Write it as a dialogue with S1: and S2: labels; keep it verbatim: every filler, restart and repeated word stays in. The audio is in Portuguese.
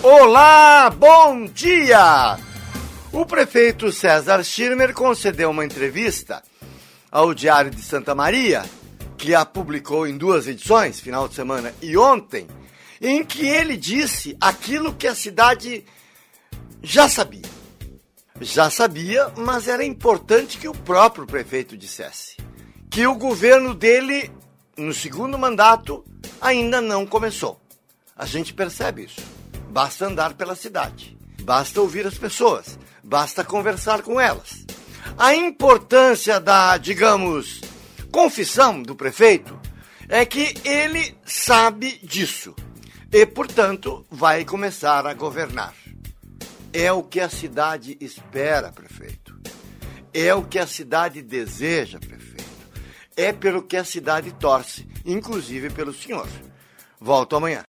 S1: Olá, bom dia! O prefeito César Schirmer concedeu uma entrevista ao Diário de Santa Maria, que a publicou em duas edições, final de semana e ontem, em que ele disse aquilo que a cidade já sabia. Já sabia, mas era importante que o próprio prefeito dissesse que o governo dele, no segundo mandato, ainda não começou. A gente percebe isso. Basta andar pela cidade, basta ouvir as pessoas, basta conversar com elas. A importância da, digamos, confissão do prefeito é que ele sabe disso e, portanto, vai começar a governar. É o que a cidade espera, prefeito. É o que a cidade deseja, prefeito. É pelo que a cidade torce, inclusive pelo senhor. Volto amanhã.